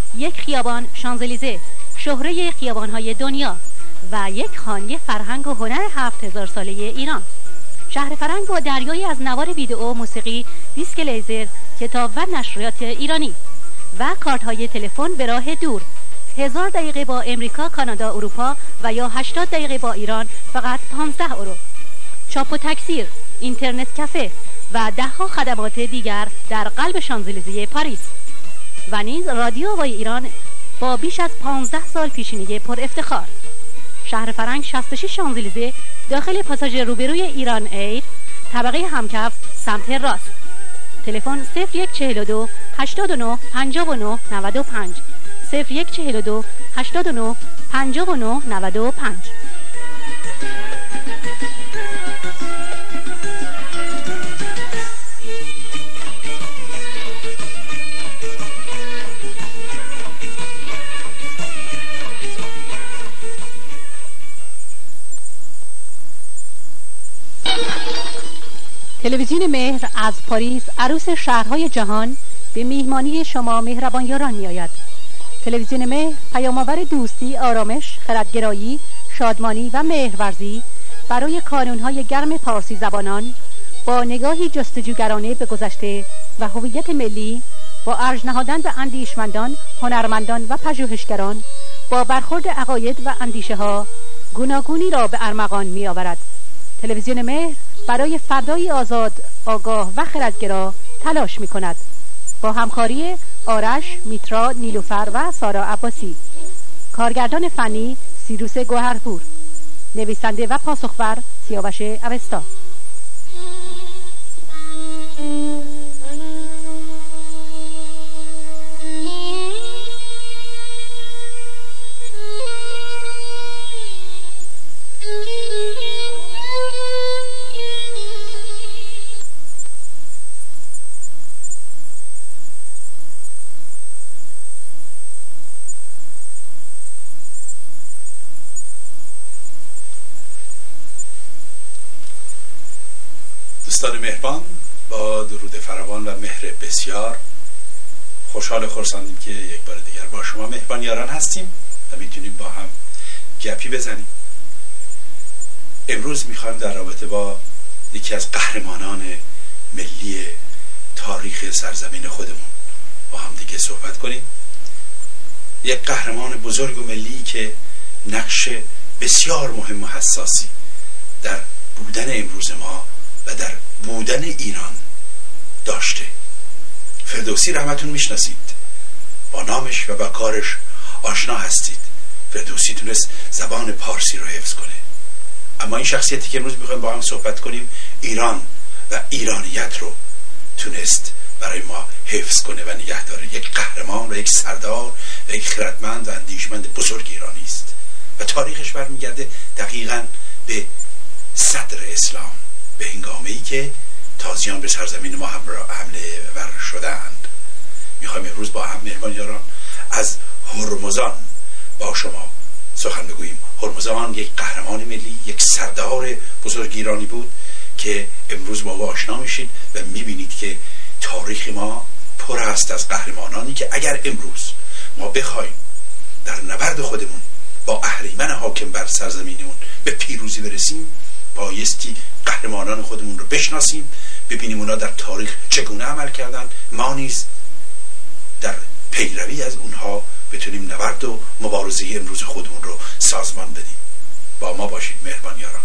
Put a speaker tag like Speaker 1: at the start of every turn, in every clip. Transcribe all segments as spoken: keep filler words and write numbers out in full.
Speaker 1: یک خیابان شانزلیزه، شهره خیابان‌های دنیا و یک خانه فرهنگ و هنر هفت هزار ساله ایران. شهر فرهنگ با دریایی از نوار ویدئو، موسیقی، دیسک لیزر، کتاب و نشریات ایرانی و کارت‌های تلفن به راه دور. هزار دقیقه با امریکا، کانادا، اروپا و یا هشتاد دقیقه با ایران فقط پانزده یورو. چاپ و تکثیر، اینترنت کافه و ده‌ها خدمات دیگر در قلب شانزلیزه پاریس. و نیز رادیو وای ایران با بیش از پانزده سال پیشینی پر افتخار. شهر فرهنگ شصت و شش شانزلیزه، داخل پاساژ روبروی ایران ایر، طبقه همکف سمت راست. تلفن صفر یک چهل و دو هشتاد و نه پنجاه و نه نود و پنج، صفر یک چهل و دو هشتاد و نه پنجاه و نه نود و پنج. تلویزیون مهر از پاریس، عروس شهرهای جهان، به میهمانی شما مهربان یاران می آید. تلویزیون مهر پیام‌آور دوستی، آرامش، خردگرایی، شادمانی و مهرورزی برای کانونهای گرم پارسی زبانان، با نگاهی جستجوگرانه به گذشته و هویت ملی، با ارج نهادن به اندیشمندان، هنرمندان و پژوهشگران، با برخورد عقاید و اندیشه ها گوناگونی را به ارمغان می آورد. تلویزیون مهر برای فردایی آزاد، آگاه و خردگرا تلاش می کند. با همکاری آرش، میترا، نیلوفر و سارا عباسی. کارگردان فنی سیروس گوهرپور. نویسنده و پاسخور سیاوش اوستا.
Speaker 2: دوستان مهربان، با درود فراوان و مهر بسیار خوشحال خرسندیم که یک بار دیگر با شما مهربان یاران هستیم و میتونیم با هم گپی بزنیم. امروز میخوایم در رابطه با یکی از قهرمانان ملی تاریخ سرزمین خودمون با هم دیگه صحبت کنیم. یک قهرمان بزرگ و ملی که نقش بسیار مهم و حساسی در بودن امروز ما و در بودن ایران داشته. فردوسی رحمتون میشناسید، با نامش و با کارش آشنا هستید. فردوسی تونست زبان پارسی رو حفظ کنه، اما این شخصیتی که امروز میخوایم با هم صحبت کنیم ایران و ایرانیت رو تونست برای ما حفظ کنه و نگه داره. یک قهرمان و یک سردار و یک خردمند و اندیشمند بزرگ ایرانی است و تاریخش برمیگرده دقیقاً به صدر اسلام، به هنگامه‌ای که تازیان به سرزمین ما حمله ور شدند. میخوایم امروز با هم مهربان یاران از هرمزان با شما سخن بگوییم. هرمزان یک قهرمان ملی، یک سردار بزرگ ایرانی بود که امروز با او آشنا میشید و میبینید که تاریخ ما پر است از قهرمانانی که اگر امروز ما بخوایم در نبرد خودمون با اهریمن حاکم بر سرزمینمون به پیروزی برسیم، بایستی قهرمانان خودمون رو بشناسیم، ببینیم اونا در تاریخ چگونه عمل کردن، ما نیز در پیروی از اونها بتونیم نبرد و مبارزه امروز خودمون رو سازمان بدیم. با ما باشید مهربان یاران.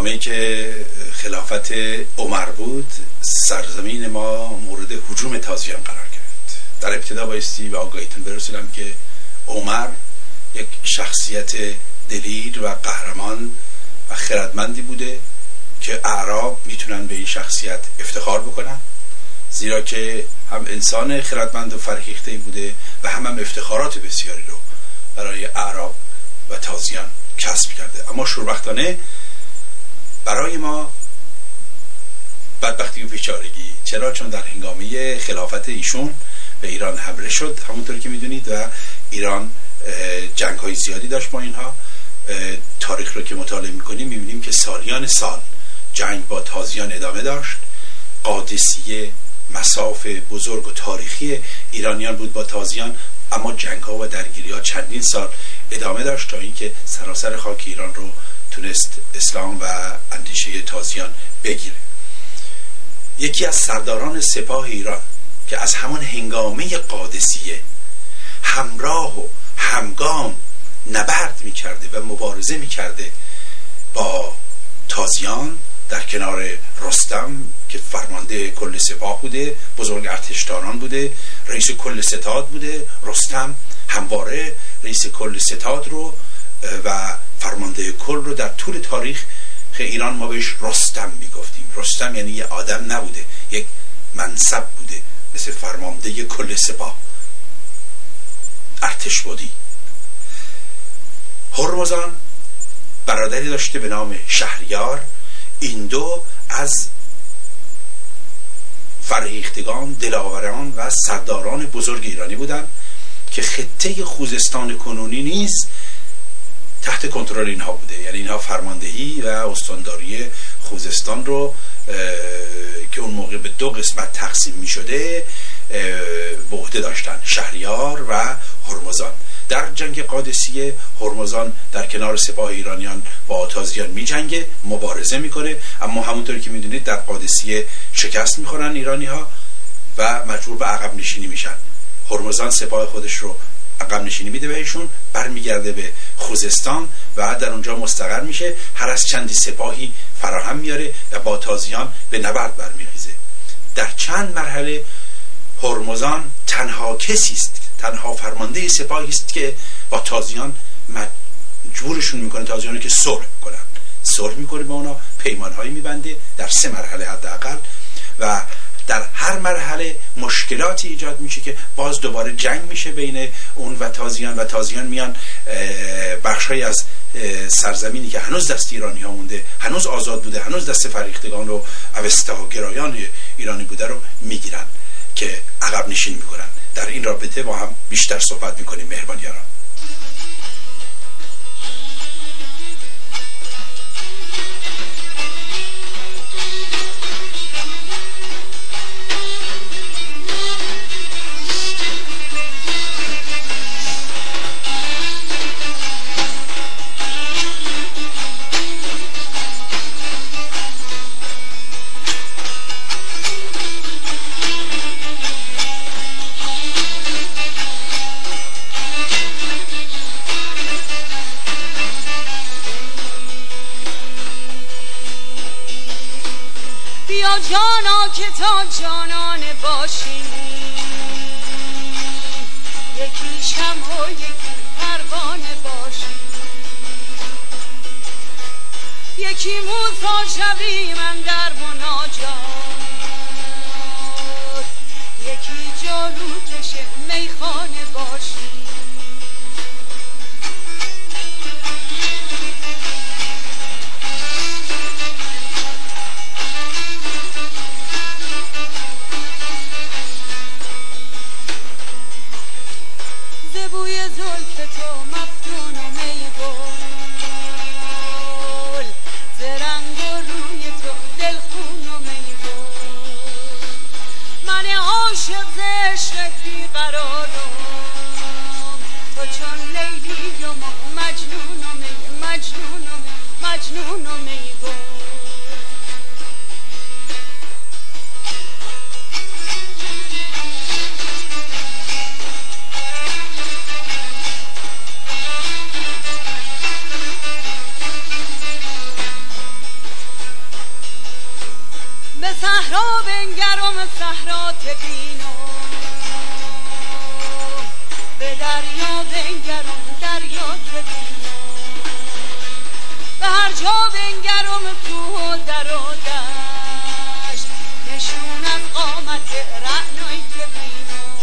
Speaker 2: هنگامی که خلافت عمر بود سرزمین ما مورد هجوم تازیان قرار گرفت. در ابتدا بایستی به آگاهیتون برسونم که عمر یک شخصیت دلیر و قهرمان و خردمندی بوده که اعراب میتونن به این شخصیت افتخار بکنن، زیرا که هم انسان خردمند و فرهیخته‌ای بوده و هم هم افتخارات بسیاری رو برای اعراب و تازیان کسب کرده. اما شوربختانه برای ما بدبختی و بیچارگی. چرا؟ چون در هنگامی خلافت ایشون به ایران حمله شد همونطور که میدونید و ایران جنگ های زیادی داشت با اینها. تاریخ رو که مطالعه میکنیم میبینیم که سالیان سال جنگ با تازیان ادامه داشت. قادسیه مساف بزرگ و تاریخی ایرانیان بود با تازیان، اما جنگ ها و درگیری ها چندین سال ادامه داشت تا اینکه سراسر خاک ایران رو تونست اسلام و اندیشه تازیان بگیره. یکی از سرداران سپاه ایران که از همان هنگامه قادسیه همراه و همگام نبرد میکرده و مبارزه میکرده با تازیان در کنار رستم که فرمانده کل سپاه بوده، بزرگ ارتشداران بوده، رئیس کل ستاد بوده. رستم همواره رئیس کل ستاد رو و فرمانده کل رو در طول تاریخ ایران ما بهش رستم میگفتیم. رستم یعنی یه آدم نبوده، یک منصب بوده، مثل فرمانده کل سپاه، ارتش بودی. هرمزان برادری داشته به نام شهریار. این دو از فرهیختگان، دلاوران و سرداران بزرگ ایرانی بودند که خطه خوزستان کنونی نیز تحت کنترل اینها بوده. یعنی اینها فرماندهی و استانداری خوزستان رو که اون موقع به دو قسمت تقسیم می شده به عهده داشتن، شهریار و هرمزان. در جنگ قادسیه هرمزان در کنار سپاه ایرانیان با تازیان می جنگه، مبارزه میکنه، اما همونطوری که میدونید در قادسیه شکست میخورن ایرانی ها و مجبور به عقب نشینی میشن. هرمزان سپاه خودش رو عقب نشینی میده بهشون، برمیگرده به خوزستان و در اونجا مستقر میشه. هر از چندی سپاهی فراهم میاره و با تازیان به نبرد برمیخیزه. در چند مرحله هرمزان تنها کسی است، تنها فرمانده سپاهی است که با تازیان مجبورشون میکنه تازیانو که صلح کنن. صلح میکنه با اونا، پیمانهایی میبنده در سه مرحله حداقل و در هر مرحله مشکلاتی ایجاد میشه که باز دوباره جنگ میشه بین اون و تازیان و تازیان میان بخشی از سرزمینی که هنوز دست ایرانی ها مونده، هنوز آزاد بوده، هنوز دست فرهیختگان و اوستاگرایان ایرانی بوده رو میگیرن که عقب نشین میکنن. در این رابطه با هم بیشتر صحبت میکنیم مهربان یاران.
Speaker 3: بیا جانا که تا جانانه باشیم، یکی شمع و یکی پروانه باشیم، یکی موسی شویم اندر مناجات، یکی جاروکش میخانه باشیم. بوی زلف تو مفتون و می گل، ز رنگ و روی تو دلخون و می گل، من عاشق ز عشقت بیقرارم، تو چون لیلی و مجنون و می مجنون و می مجنون و می گل. صحرا بنگرم صحرات بینم به دریا بنگرم دریات بینم به هر جا بنگرم کوه و در و دشت نشون از قامت رعنایی که بینم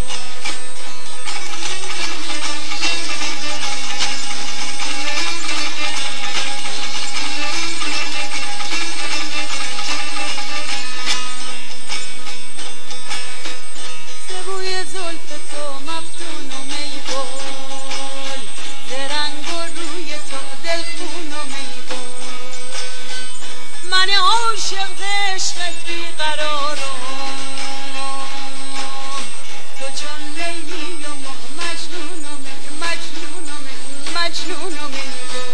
Speaker 3: بوی زلف تو مفتون و میگل ز رنگ و روی تو دلخون و میگل من عاشق ز عشقت بیقرارم تو چون لیلی و مجنون و مجنون و مجنون و میگل.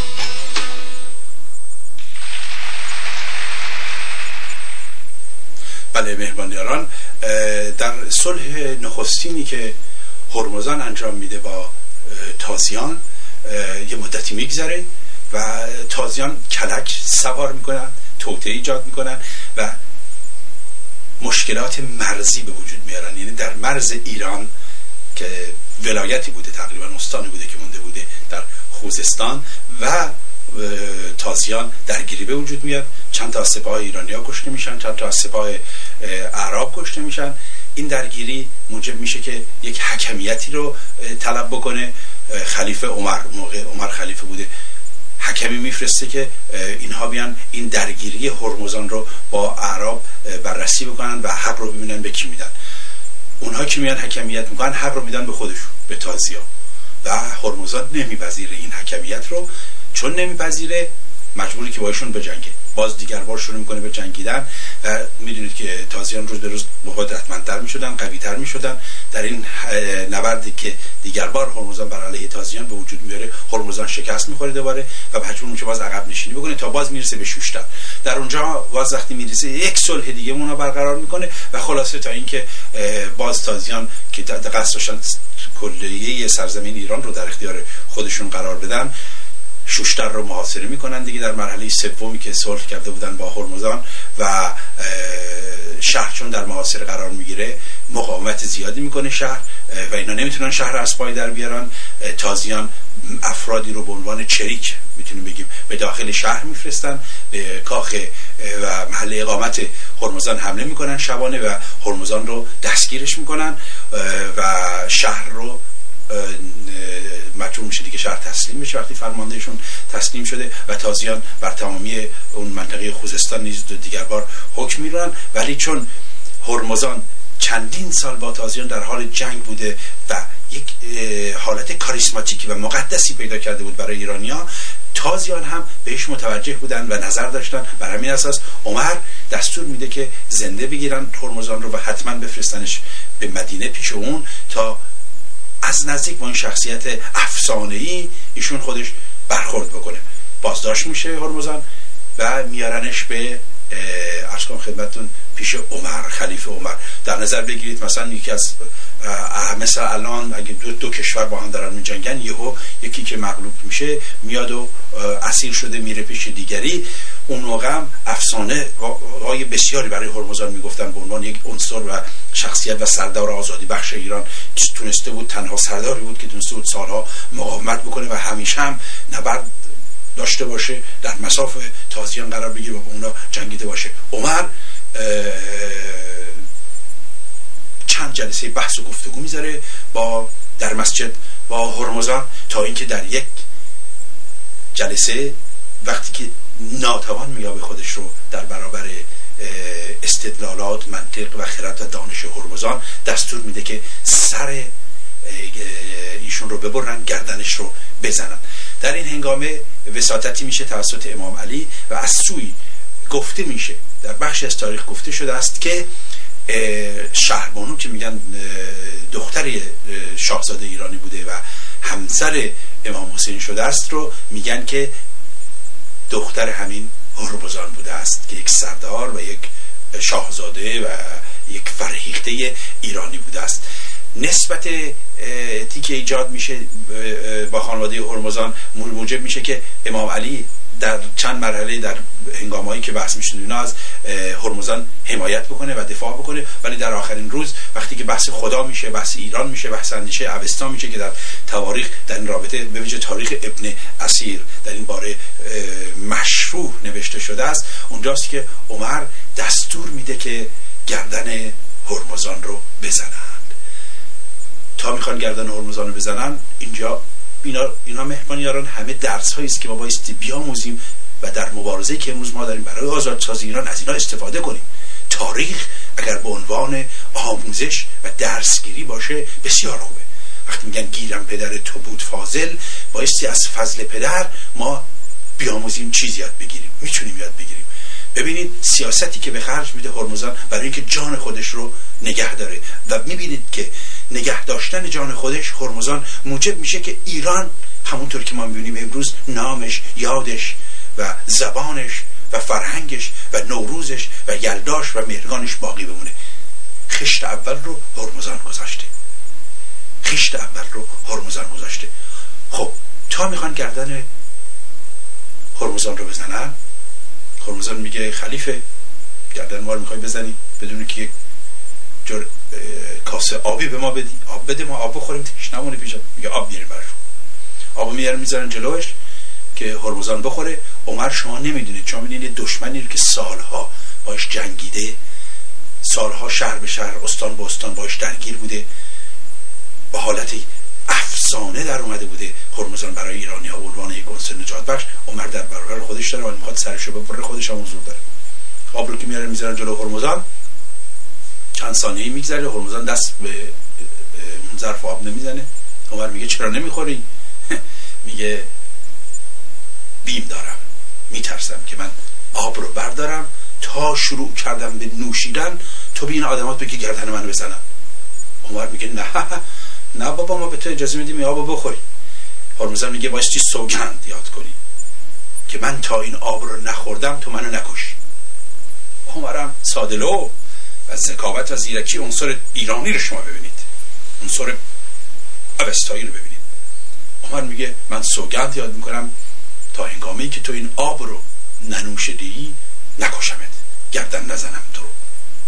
Speaker 2: بله مهربانیاران، در صلح نخستینی که هرمزان انجام میده با تازیان یه مدتی میگذره و تازیان کلک سوار میکنن، توطئه ایجاد میکنن و مشکلات مرزی به وجود میارن. یعنی در مرز ایران که ولایتی بوده، تقریبا استانی بوده که مونده بوده در خوزستان، و تازیان درگیری به وجود میاد. چند تا از سپاه ایرانی‌ها کشته میشن، چند تا از سپاه اعراب کشته میشن. این درگیری موجب میشه که یک حکمیتی رو طلب بکنه. خلیفه عمر، موقع عمر خلیفه بوده، حکمی میفرسته که اینها بیان این درگیری هرمزان رو با اعراب بررسی بکنن و حق رو ببینن به کی میدن. اونها که میان حکمیت میکنن حق رو میدن به خودشون، به تازیان، و هرمزان نمیپذیره این حکمیت رو. چون نمیپذیره مجبوری که باشون بجنگه. باز دیگر بار شروع میکنه به جنگیدن و میدونید که تازیان روز به روز قدرتمندتر میشدن، قویتر میشدن. در این نبردی که دیگر بار هرمزان بر علیه تازیان به وجود میاره، هرمزان شکست میخوره دوباره و مجبور میشه باز عقب نشینی بکنه تا باز میرسه به شوشتر. در اونجا باز وقتی میرسه یک صلح دیگه اونها برقرار میکنه و خلاصه تا اینکه باز تازیان که قصد داشتن کلیه سرزمین ایران رو در اختیار خودشون قرار بدن، شوشتر رو محاصره میکنن دیگه. در مرحله سومی که صلح کرده بودن با هرمزان و شهر چون در محاصره قرار میگیره، مقاومت زیادی میکنه شهر و اینا نمیتونن شهر از پای در بیارن. تازیان افرادی رو به عنوان چریک میتونیم بگیم به داخل شهر میفرستن، به کاخ و محل اقامت هرمزان حمله میکنن شبانه و هرمزان رو دستگیرش میکنن و شهر رو مجبور میشه دیگه شهر تسلیم بشه وقتی فرماندهشون تسلیم شده و تازیان بر تمامی اون منطقه خوزستان نیز دیگر بار حکم میرن. ولی چون هرمزان چندین سال با تازیان در حال جنگ بوده و یک حالت کاریسماتیکی و مقدسی پیدا کرده بود برای ایرانی‌ها، تازیان هم بهش متوجه بودن و نظر داشتن. بر همین اساس عمر دستور میده که زنده بگیرن هرمزان رو و حتما بفرستنش به مدینه پیش اون تا از نزدیک با این شخصیت افسانه‌ای ایشون خودش برخورد بکنه. بازداشت میشه هرمزان و میارنش به عرض کنم خدمتتون پیش عمر، خلیفه عمر. در نظر بگیرید مثلا یکی از مثل الان اگه دو, دو کشور با هم دارن میجنگن، یهو یکی که مغلوب میشه میاد و اسیر شده میره پیش دیگری. اون موقع هم افسانه های بسیاری برای هرمزان میگفتن به عنوان یک عنصر و شخصیت و سردار آزادی بخش ایران. تونسته بود، تنها سرداری بود که تونسته بود سالها مقاومت بکنه و همیشه هم نبرد داشته باشه، در مساف تازیان قرار بگیره و با اونا جنگیده باشه. عمر چند جلسه بحث و گفتگو میذاره با در مسجد با هرمزان تا اینکه در یک جلسه وقتی که ناتوان میابه خودش رو در برابر استدلالات، منطق و خرد و دانش هرمزان، دستور میده که سر ایشون رو ببرن، گردنش رو بزنن. در این هنگامه وساطتی میشه توسط امام علی و از سوی گفته میشه، در بخش از تاریخ گفته شده است که شهربانو که میگن دختری شاهزاده ایرانی بوده و همسر امام حسین شده است رو میگن که دختر همین هرمزان بوده است که یک سردار و یک شاهزاده و یک فرهیخته ایرانی بوده است. نسبت تی که ایجاد میشه با خانواده هرمزان موجب میشه که امام علی در چند مرحله در هنگامایی که بحث میشه اینا از هرمزان حمایت بکنه و دفاع بکنه، ولی در آخرین روز وقتی که بحث خدا میشه، بحث ایران میشه، بحث اندیشه اوستا میشه که در تواریخ در این رابطه به ویژه تاریخ ابن اسیر در این باره مشروع نوشته شده است، اونجاست که عمر دستور میده که گردن هرمزان رو بزنند. تا میخوان گردن هرمزان رو بزنن، اینجا اینا اینا مهمانیاران همه درس هایی است که ما بایستی بیاموزیم و در مبارزه که امروز ما داریم برای آزادسازی ایران از اینا استفاده کنیم. تاریخ اگر به عنوان آموزش و درسگیری باشه بسیار خوبه. وقتی میگن گیرم پدر تو بود فاضل، بایستی از فضل پدر ما بیاموزیم، چیزی یاد بگیریم، میتونیم یاد بگیریم. ببینید سیاستی که به خرج میده هرمزان برای اینکه جان خودش رو نگه داره و میبینید که نگه داشتن جان خودش هرمزان موجب میشه که ایران همونطور که ما میبینیم امروز نامش، یادش و زبانش و فرهنگش و نوروزش و یلداش و مهرگانش باقی بمونه. خشت اول رو هرمزان گذاشته. خشت اول رو هرمزان گذاشته. خب تا میخوان گردن هرمزان رو بزنن، هرمزان میگه خلیفه گردن ما رو میخوای بزنی بدون که یک جور کاسه آبی به ما بدی، آب بده ما آب بخوریم تشنمونه پیشت. میگه آب میاریم برشون. آب میارن میذارن جلوش که هرمزان بخوره. عمر شما نمیدونید، شما میدونید دشمنی رو که سالها باش جنگیده، سالها شهر به شهر، استان به استان باش درگیر بوده، با حالت افسانه در اومده بوده هرمزان برای ایرانی ها به عنوان یک عنصر نجات بخش. عمر در برابر خودش داره ولی میخواد سرشو ببره، خودش هم حضور داره. آب رو که میارن میذارن جلو هرمزان، چند ثانیه‌ای میگذره، هرمزان دست به اون ظرف آب نمیزنه. عمر میگه چرا نمیخوری؟ میگه بیم دارم، میترسم که من آب رو بردارم تا شروع کردم به نوشیدن تو بین آدمات بگی گردن منو بزنن. عمر میگه نه نه بابا ما به تو اجازه میدیم این آب رو بخوری. هرمزان میگه بایستی سوگند یاد کنی که من تا این آب رو نخوردم تو منو نکشی. عمرم سادلو و ذکاوت و زیرکی عنصر ایرانی رو شما ببینید، عنصر اوستایی رو ببینید. عمر میگه من سوگند یاد میکنم تا هنگامی که تو این آب رو ننوشیدی نکشمت، گردن نزنم تو رو.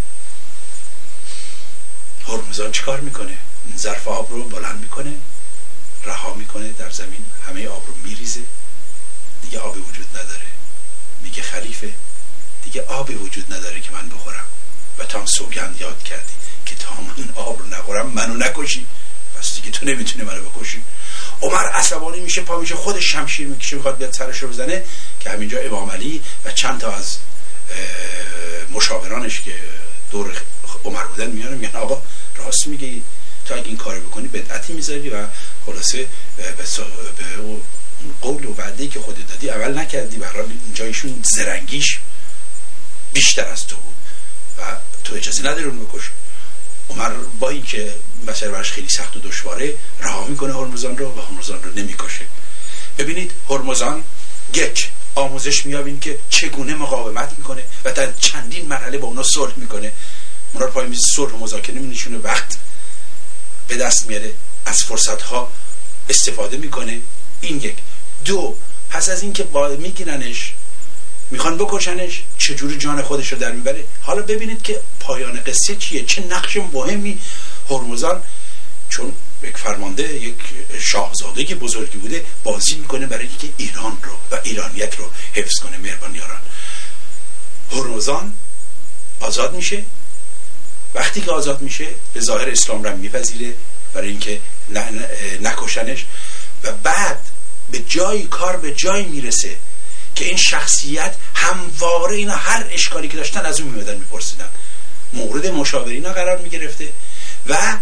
Speaker 2: هرمزان چیکار میکنه؟ این ظرف آب رو بلند میکنه، رها میکنه در زمین، همه آب رو میریزه، دیگه آبی وجود نداره. میگه خلیفه دیگه آبی وجود نداره که من بخورم و تا هم سوگند یاد کردی که تا من آب رو نخورم منو نکشی، پس دیگه تو نمیتونی منو بکشی. عمر عصبانی میشه، پا میشه، خودش شمشیر میکشه میخواد بیاد سرش رو بزنه که همینجا امام علی و چند تا از مشاورانش که دور عمر بودن میان میگن آقا راست میگی، تو اگه این کارو بکنی بدعتی میذاری و خلاصه به اون قول و وعده‌ای که خودت دادی عمل نکردی. به هر حال اینجا ایشون زرنگیش بیشتر از تو بود و تو اجازه نداری اون بکشی. عمر با این که مسئله براش خیلی سخت و دشواره رها میکنه هرمزان رو و هرمزان رو نمیکشه. ببینید هرمزان یک آموزش میابین که چگونه مقاومت میکنه و در چندین مرحله با اونا صلح میکنه. اونا رو پای میز صلح و مذاکره نشونه وقت به دست میاره، از فرصتها استفاده میکنه. این یک. دو، پس از این که با میگیرنش میخوان بکشنش چجوری جان خودش رو در میبره. حالا ببینید که پایان قصه چیه، چه نقش مهمی هرمزان، چون یک فرمانده یک شاهزاده بزرگی بوده، بازی میکنه برای اینکه ایران رو و ایرانیت رو حفظ کنه. مهربان یاران، هرمزان آزاد میشه. وقتی که آزاد میشه به ظاهر اسلام رو میپذیره برای اینکه نکشنش و بعد به جایی کار به جایی میرسه که این شخصیت همواره اینا هر اشکالی که داشتن از اون میمدن میپرسیدن، مورد مشاورینا قرار میگرفته و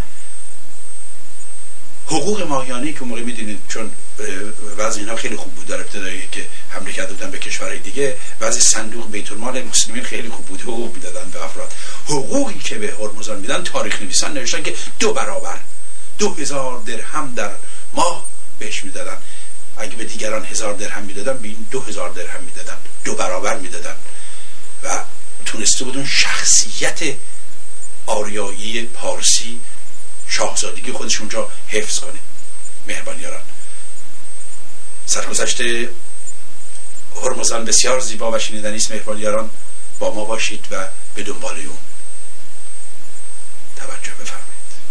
Speaker 2: حقوق ماهیانه‌ای که موقع میدونید چون وضع اینا خیلی خوب بود در ابتدایی که حمله کرده بودن به کشورهای دیگه، وضع صندوق بیت المال مسلمین خیلی خوب بود، حقوق میدادن به افراد. حقوقی که به هرمزان میدن تاریخ نویسان نوشتن که دو برابر دو هزار درهم در ماه بهش میدادن. اگه به دیگران هزار درهم میدادن به این دو هزار درهم میدادن، دو برابر میدادن و تونسته بود اون شخصیت آریایی پارسی شاهزادگی خودش اونجا حفظ کنه. مهربان یاران، سرگذشت هرمزان بسیار زیبا و شنیدنی است. مهربان یاران با ما باشید و به دنبال اون توجه بفرمایید.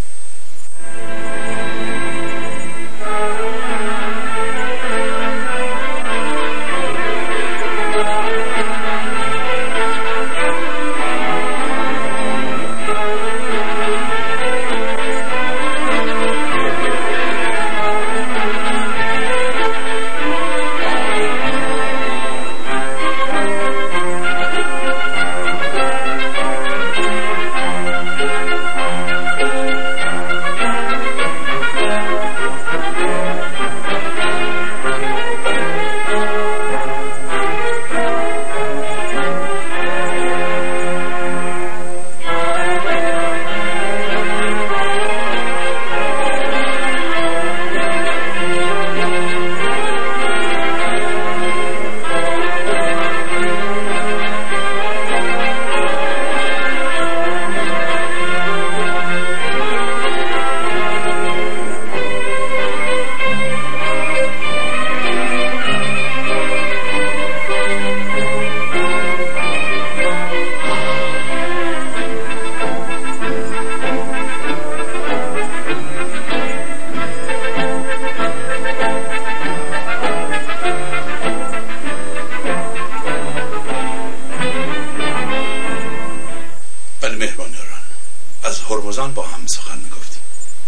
Speaker 2: هرمزان با هم سخن میگفتیم.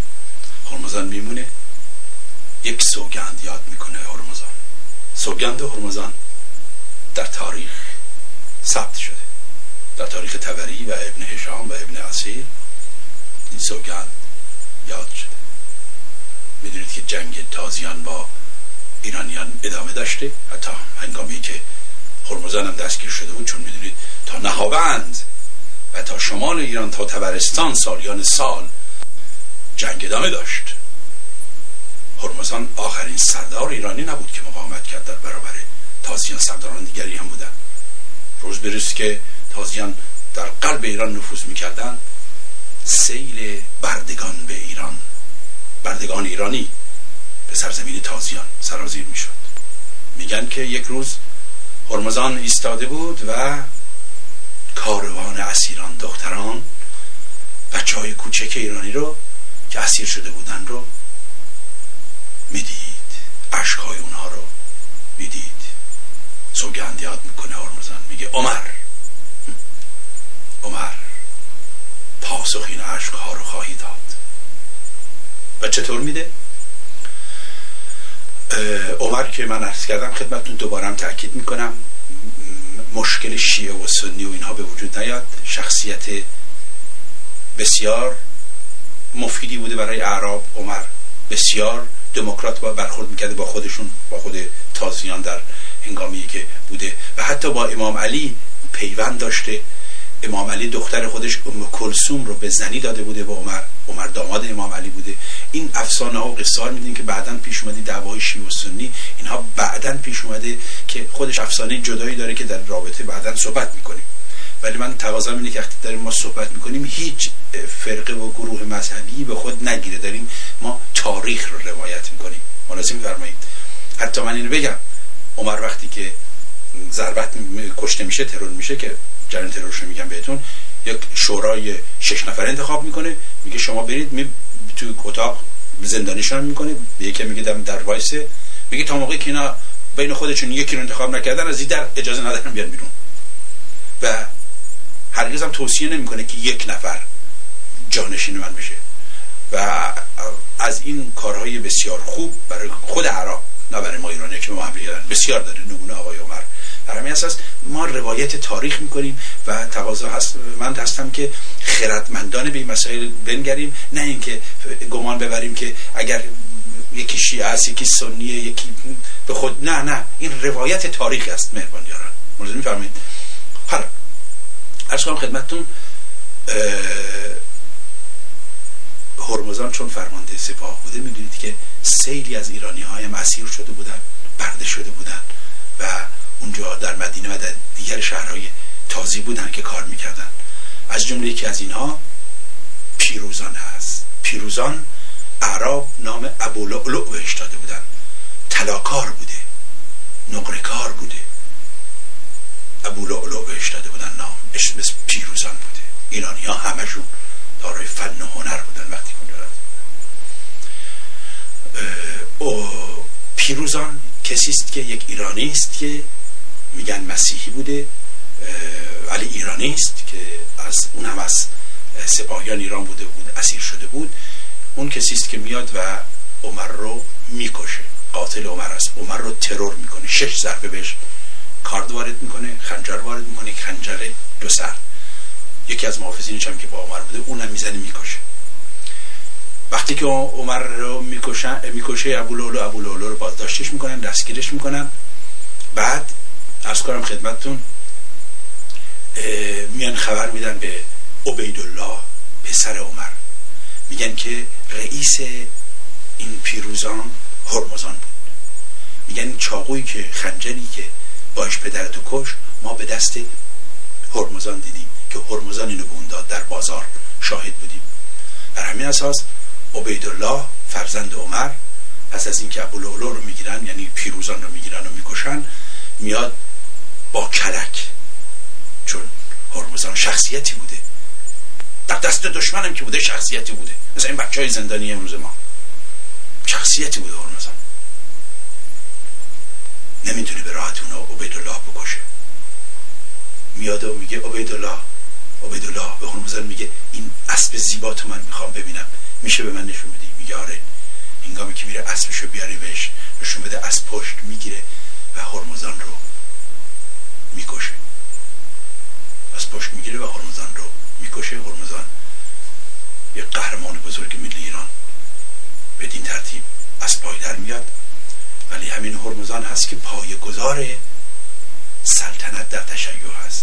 Speaker 2: هرمزان میمونه، یک سوگند یاد میکنه. هرمزان سوگند هرمزان در تاریخ ثبت شده، در تاریخ طبری و ابن هشام و ابن اسیر این سوگند یاد شده. میدونید که جنگ تازیان با ایرانیان ادامه داشته، حتی هنگامی که هرمزان هم دستگیر شده بود، چون میدونید تا نهاوند و تا شمال ایران تا تبرستان سالیان سال جنگ ادامه داشت. هرمزان آخرین سردار ایرانی نبود که مقاومت کرد در برابر تازیان. سرداران دیگری هم بودن. روز به روز که تازیان در قلب ایران نفوذ میکردن، سیل بردگان به ایران، بردگان ایرانی به سرزمین تازیان سرازیر میشد. میگن که یک روز هرمزان ایستاده بود و کاروان اسیران دختران، بچه های کوچک ایرانی رو که اسیر شده بودن رو میدید، عشقهای اونها رو میدید. سوگند یاد میکنه هرمزان، میگه عمر عمر پاسخ این عشقها رو خواهی داد. و چطور میده؟ عمر که من عرض کردم خدمتتون، دوباره هم تأکید میکنم مشکل شیعه و سنی و اینها به وجود نیاد. شخصیت بسیار مفیدی بوده برای اعراب. عمر بسیار دموکرات با برخورد میکرده با خودشون، با خود تازیان در هنگامی که بوده و حتی با امام علی پیوند داشته. امام علی دختر خودش ام کلثوم رو به زنی داده بوده با عمر. عمر داماد امام علی بوده. این افسانه ها و قصه ها میدین که بعداً پیش اومده، دعوای شیعه و سنی اینها بعداً پیش اومده که خودش افسانه جدایی داره که در رابطه بعداً صحبت میکنیم. ولی من تقاضام اینه که وقتی داریم ما صحبت میکنیم هیچ فرقه و گروه مذهبی به خود نگیره، داریم ما تاریخ رو روایت میکنیم. ملاحظه میفرمایید. حتی من اینو بگم، عمر وقتی که ضربت کشته میشه، ترور میشه، که جریان ترورش رو میگم بهتون، یک شورای شش نفره انتخاب میکنه، میگه شما برید می تو اتاق زندانیشون میکنه، به یکی میگه دم در وایسه، میگه تا موقعی که اینا بین خودشون یکی رو انتخاب نکردن از این در اجازه ندارن بیان بیرون. و هرگز هم توصیه نمیکنه که یک نفر جانشین من بشه. و از این کارهای بسیار خوب برای خود عرب، نه برای ما ایرانی که ما هم بسیار داره نمونه آقای عمر. در همین اساس ما روایت تاریخ میکنیم و تقاضا هست من هستم که خردمندانه به این مسائل بنگریم، نه اینکه گمان ببریم که اگر یکی شیعه است یکی سنیه یکی به خود، نه نه، این روایت تاریخ است. مهربان یاران ملاحظه میفرمایید. حالا عرض کنم خدمتتون، هرمزان چون فرمانده سپاه بوده، میدونید که سیلی از ایرانی های هم اسیر شده بودن، برده شده بودن و اونجا در مدینه و در دیگر شهرهای تازی بودن که کار میکردن. از جمله یکی از اینها پیروزان هست. پیروزان اعراب نام ابولؤلؤ بهش داده بودن. طلاکار بوده، نقره‌کار بوده، ابولؤلؤ بهش داده بودن نام، اسم پیروزان بوده. ایرانی ها همشون دارای فن و هنر بودن وقتی اونجا رفتن. پیروزان کسی است که یک ایرانی است که میگن مسیحی بوده ولی ایرانی است که از اون هم از سپاهیان ایران بوده بود، اسیر شده بود. اون کسی است که میاد و عمر رو میکشه، قاتل عمر است. عمر رو ترور میکنه، شش ضربه بهش کارد وارد میکنه، خنجر وارد میکنه، خنجر دو سر. یکی از محافظینش هم که با عمر بوده اونم میزنه میکشه. وقتی که عمر رو میکشن میکشه ابولؤلؤ ابولؤلؤ رو بازداشتش میکنن، دستگیرش میکنن. بعد عرض کنم خدمتتون میان خبر میدن به عبیدالله پسر عمر، میگن که رئیس این پیروزان هرمزان بود. میگن این چاقویی که خنجری که باش پدرتو کش ما به دست هرمزان دیدیم که هرمزان اینو به اون داد، در بازار شاهد بودیم. در همین اساس عبیدالله فرزند عمر پس از اینکه ابولؤلؤ رو میگیرن، یعنی پیروزان رو میگیرن و میکشن، میاد با کلک، چون هرمزان شخصیتی بوده، در دست دشمنم که بوده شخصیتی بوده، مثلا این بچه های زندانی امروز ما شخصیتی بوده. هرمزان نمیتونه به راحت اونو عبیدالله بکشه. میاد و میگه عبیدالله عبیدالله به هرمزان میگه این اسب زیباتو من میخوام ببینم، میشه به من نشون بدی؟ میگه آره. هنگامی که میره اسبشو بیاره بهش نشون بده، از پشت میگیره و هرمزان رو میکشه. از پشت میگیره و هرمزان رو میکشه. هرمزان یک قهرمان بزرگ ملی ایران بدین ترتیب از پای در میاد. ولی همین هرمزان هست که پایه‌گذار سلطنت در تشیع هست.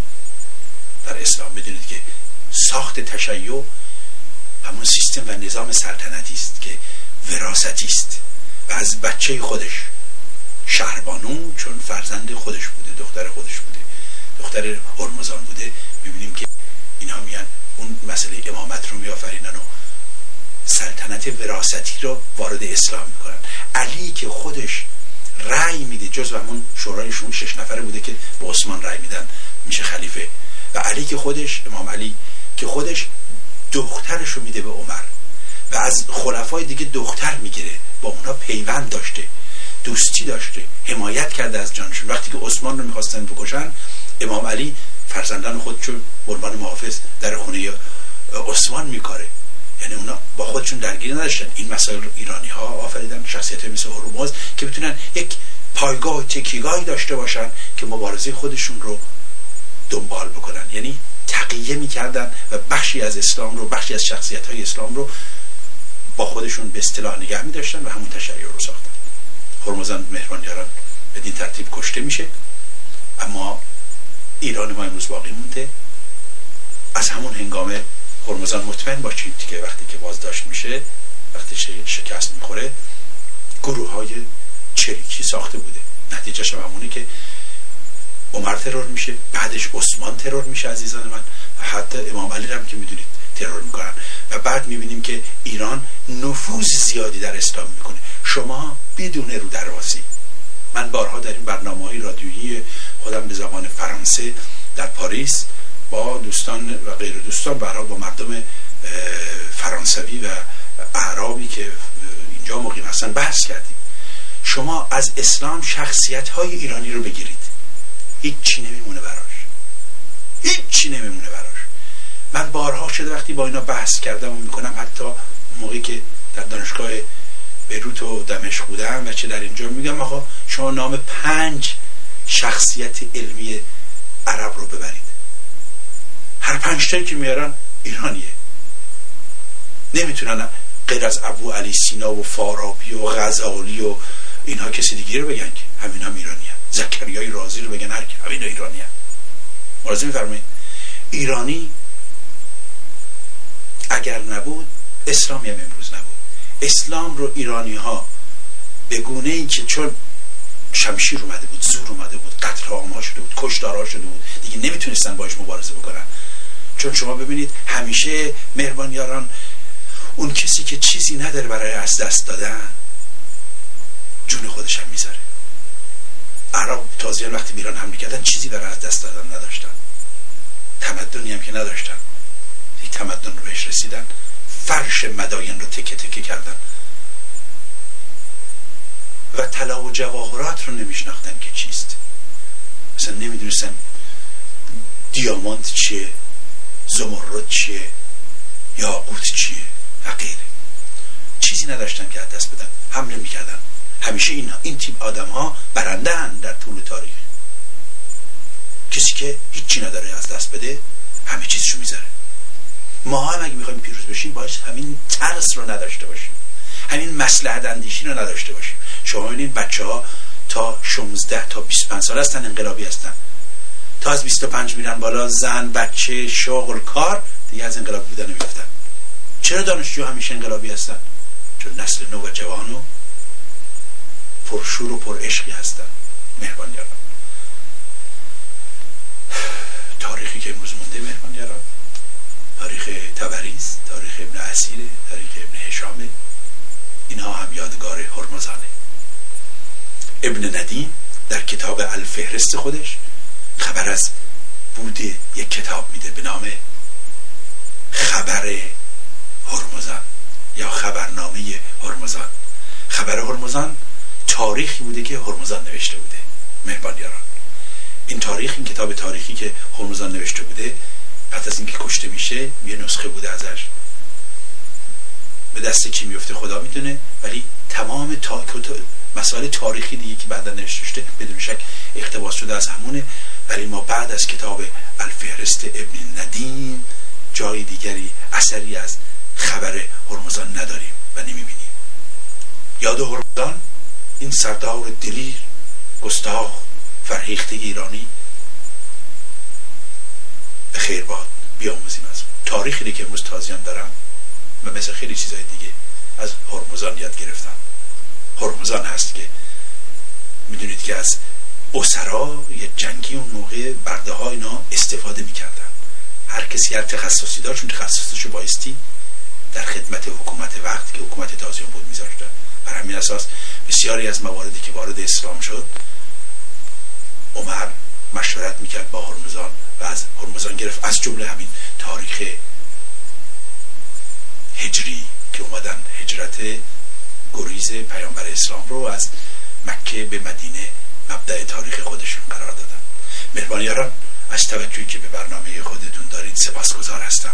Speaker 2: در اسلام بدونید که ساخت تشیع همون سیستم و نظام سلطنتی است که وراثتی است و از بچه خودش، شهربانو چون فرزند خودش بوده، دختر خودش بوده، دختر هرمزان بوده، میبینیم که اینها میان اون مسئله امامت رو میآفرینن و سلطنت وراثتی رو وارد اسلام میکنن. علی که خودش رأی میده، جزو همون شورایشون شش نفره بوده که به عثمان رأی میدن میشه خلیفه، و علی که خودش، امام علی که خودش دخترش رو میده به عمر و از خلفای دیگه دختر میگیره، با اونا پیوند داشته، دوستی داشته، حمایت کرده از جانشون. وقتی که عثمان رو میخواستن بکشن، امام علی فرزندان خودشو به عنوان محافظ در خونه عثمان میکاره. یعنی اونا با خودشون درگیری نداشتن. این مسائل ایرانی ها آفریدن، شخصیت مثل هرمز که بتونن یک پایگاه و تکیه‌گاهی داشته باشن که مبارزه خودشون رو دنبال بکنن. یعنی تقیه میکردن و بخشی از اسلام رو، بخشی از شخصیت های اسلام رو با خودشون به اصطلاح نگه می‌داشتن و همون تشیع رو ساختن. هرمزان مهربانیاران بدین ترتیب کشته میشه، اما ایران ما امروز باقی مونده. از همون هنگامه هرمزان مطمئن باشید که وقتی که بازداشت میشه، وقتی شکست میخوره، گروه های چریکی ساخته بوده. نتیجهش هم همونه که عمر ترور میشه، بعدش عثمان ترور میشه عزیزان من، و حتی امام علی هم که میدونید ترور میکنن. و بعد میبینیم که ایران نفوذ زیادی در اسلام میکنه. شما بدون رو درواسی، من بارها در این برنامه‌های رادیویی خودم به زبان فرانسه در پاریس با دوستان و غیر دوستان، برای با مردم فرانسوی و اعرابی که اینجا مقیم هستن بحث کردیم. شما از اسلام شخصیت‌های ایرانی رو بگیرید، هیچی نمیمونه براش، هیچی نمیمونه براش. من بارها شده وقتی با اینا بحث کردم و میکنم، حتی موقعی که در دانشگاه بیروت و دمشق بودم و چه در اینجا، میگم آقا شما نام پنج شخصیت علمی عرب رو ببرید، هر پنج تایی که میارن ایرانیه. نمیتونن غیر از ابو علی سینا و فارابی و غزالی و اینها کسی دیگه رو بگن که همین هم ایرانیه. زکریای رازی رو بگن هر که همین ایرانیه. ملاحظه می‌فرمایید؟ ایرانی اگر نبود، اسلامی هم امروز نبود. اسلام رو ایرانی ها به گونه ای که چون شمشیر اومده بود، زور اومده بود، قتل عام شده بود، کشتارها شده بود، دیگه نمیتونستن باش مبارزه بکنن. چون شما ببینید همیشه مهربانیاران، اون کسی که چیزی نداره برای از دست دادن، جون خودش هم میذاره. عرب تازیان وقتی به ایران حمله کردن چیزی برای از دست دادن نداشتن، تمدنی هم که نداشتن، یک تمدن رو بهش رسیدن، فرش مداین رو تکه تکه کردن و طلا و جواهرات رو نمیشناختن که چیست. مثلا نمیدونستن دیامانت چیه، زمرد چیه، یاقوت چیه و غیره. چیزی نداشتن که از دست بدن، حمله میکردن. همیشه این این تیپ آدم ها برنده هن در طول تاریخ. کسی که هیچی نداره از دست بده همه چیزشو میذاره. ما هم اگه میخوایم پیروز بشیم باید همین ترس رو نداشته باشیم، همین مصلحت اندیشی رو نداشته باشیم. شما ببینید بچه ها تا شانزده تا بیست و پنج سال هستن انقلابی هستن، تا از بیست و پنج میرن بالا، زن، بچه، شغل، کار، دیگه از انقلابی بودن نمیفتن. چرا دانشجو همیشه انقلابی هستن؟ چون نسل نو و جوان و پرشور و پرعشقی هستن. مهربان یاران، تاریخی که امروز مونده مهربان یاران، تاریخ تبریز، تاریخ ابن اسیره، تاریخ ابن هشامه، اینها هم یادگار هرمزانه. ابن ندیم در کتاب الفهرست خودش خبر از بود یک کتاب میده به نام خبر هرمزان یا خبرنامه هرمزان. خبر هرمزان تاریخی بوده که هرمزان نوشته بوده. مهربان یاران، این تاریخ، این کتاب تاریخی که هرمزان نوشته بوده، بعد از اینکه کشته میشه یه نسخه بوده ازش، به دست کی میفته خدا میدونه، ولی تمام تا... مسائل تاریخی دیگه که بعدا نوشته شده بدون شک اقتباس شده از همونه. ولی ما بعد از کتاب الفهرست ابن ندیم جای دیگری اثری از خبر هرمزان نداریم و نمیبینیم. یاد هرمزان، این سردار دلیر، گستاخ، فرهیخته ایرانی، به خیر باد بیاموزیم از تاریخی که امروز تازیان دارم و مثل خیلی چیزهای دیگه از هرمزان یاد گرفتم. هرمزان هست که میدونید که از اسرا یا جنگی اون موقع برده ها اینا استفاده میکردن. هر کسی هر تخصصی داشت چون تخصصشو بایستی در خدمت حکومت وقت که حکومت تازیان بود میذاشتن. بر همین اساس بسیاری از مواردی که وارد اسلام شد عمر مشورت میکرد با هرمزان و از هرمزان گرفت، از جمله همین تاریخ هجری که اومدن هجرت گریز پیامبر اسلام رو از مکه به مدینه مبدأ تاریخ خودشون قرار دادن. مهربان یاران، از توجهی که به برنامه خودتون دارید سپاسگزار هستم.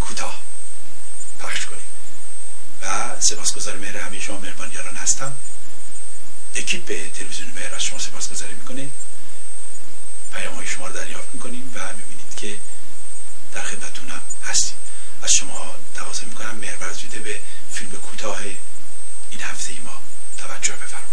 Speaker 2: کوتاه پخش کنیم و سپاسگزار مهر همه شما مهربانیاران هستم. اکیپ تلویزیون مهر از شما سپاسگزاری میکنه. پیام های شما رو دریافت میکنیم و میبینید که در خدمتتونم هستیم. از شما تقاضا میکنم مهر ورزیده به فیلم کوتاه این هفته ای ما توجه بفرمایید.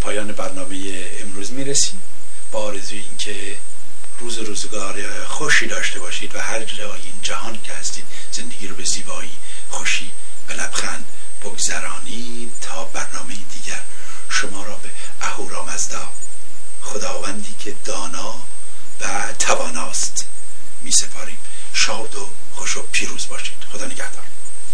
Speaker 2: پایان برنامه امروز میرسیم، با آرزوی این که روز روزگار خوشی داشته باشید و هر جای این جهان که هستید زندگی رو به زیبایی، خوشی و لبخند بگذرانید. تا برنامه دیگر شما را به اهورامزدا، خداوندی که دانا و تواناست، می سپاریم. شاد و خوش و پیروز باشید. خدا نگهدار.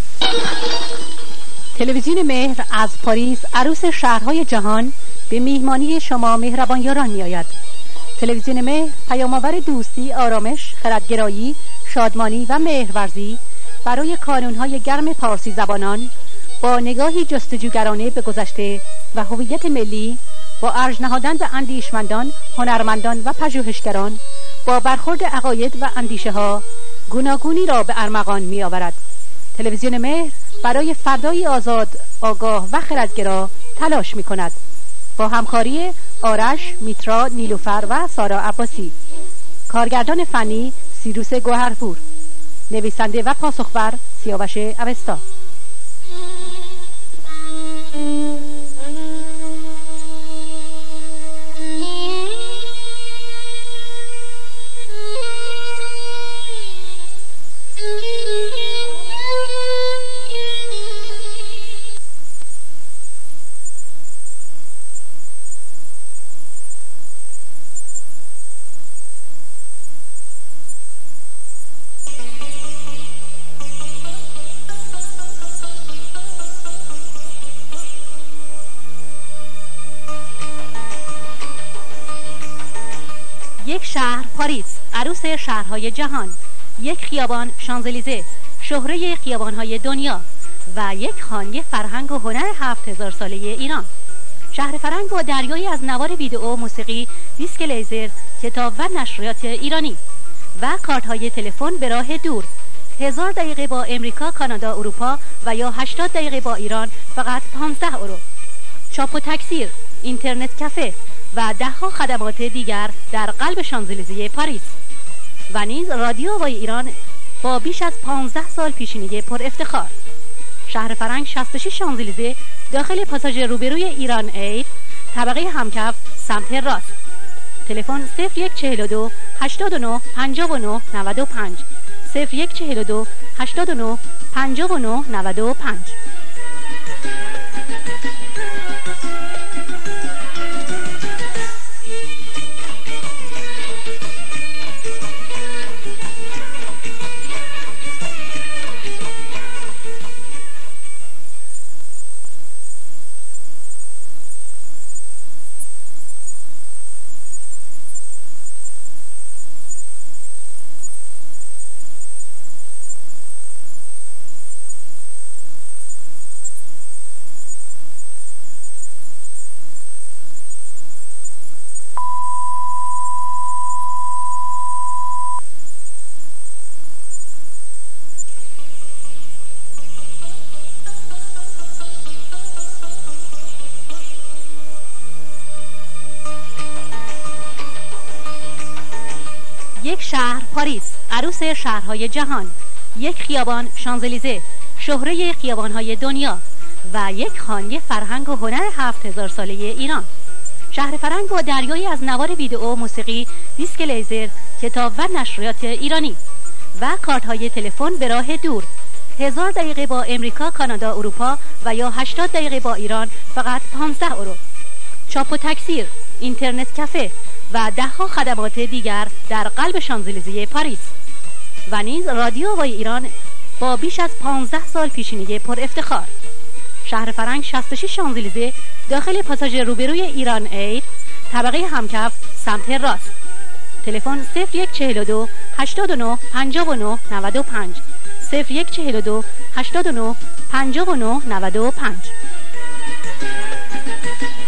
Speaker 1: تلویزیون مهر از پاریس، عروس شهرهای جهان، به میهمانی شما مهربان یاران می آید. تلویزیون مهر پیام‌آور دوستی، آرامش، خردگرایی، شادمانی و مهرورزی برای کانونهای گرم پارسی زبانان، با نگاهی جستجوگرانه به گذشته و هویت ملی، با ارج نهادن به اندیشمندان، هنرمندان و پژوهشگران، با برخورد عقاید و اندیشه ها گوناگونی را به ارمغان می آورد. تلویزیون مهر برای فردایی آزاد، آگاه و خردگرا تلاش می کند. با همکاری آرش، میترا، نیلوفر و سارا عباسی. کارگردان فنی سیروس گوهرپور. نویسنده و پاسخبر سیاوش اوستا. یک شهر پاریس، عروس شهرهای جهان. یک خیابان شانزلیزه، شهره خیابانهای دنیا. و یک خانه فرهنگ و هنر هفت هزار ساله ایران. شهر فرهنگ با دریایی از نوار ویدئو، موسیقی، دیسک لیزر، کتاب و نشریات ایرانی و کارت های تلفن به راه دور. هزار دقیقه با امریکا، کانادا، اروپا و یا هشتاد دقیقه با ایران فقط پانزده اورو. چاپ و تکثیر، اینترنت کافه و دهها خدمات دیگر در قلب شانزلیزه پاریس. و نیز رادیو آوای ایران با بیش از پانزده سال پیشینه پر افتخار. شهر فرهنگ شصت و شش شانزلیزه، داخل پاساژ روبروی ایران ایر، طبقه همکف، سمت راست. تلفن صفر یک چهل و دو هشتاد و نه پنجاه و نه نود و پنج، صفر یک چهل و دو هشتاد و نه پنجاه و نه نود و پنج. یک شهر پاریس، عروس شهرهای جهان. یک خیابان شانزلیزه، شهره خیابانهای دنیا. و یک خانه فرهنگ و هنر هفت هزار ساله ایران. شهر فرهنگ با دریایی از نوار ویدئو، موسیقی، دیسک لیزر، کتاب و نشریات ایرانی و کارت های تلفن به راه دور. هزار دقیقه با امریکا، کانادا، اروپا و یا هشتاد دقیقه با ایران فقط پانزده اورو. چاپ و تکثیر، اینترنت کافه و دهها خدمات دیگر در قلب شانزلیزه پاریس. و نیز رادیو آوای ایران با بیش از پانزده سال پیشینه پر افتخار. شهر فرهنگ شصت و شش شانزلیزه، داخل پاساژ روبروی ایران ایر، طبقه همکف، سمت راست. تلفن صفر یک چهل و دو هشتاد و نه پنجاه و نه نود و پنج، صفر یک چهل و دو هشتاد و نه پنجاه و نه نود و پنج.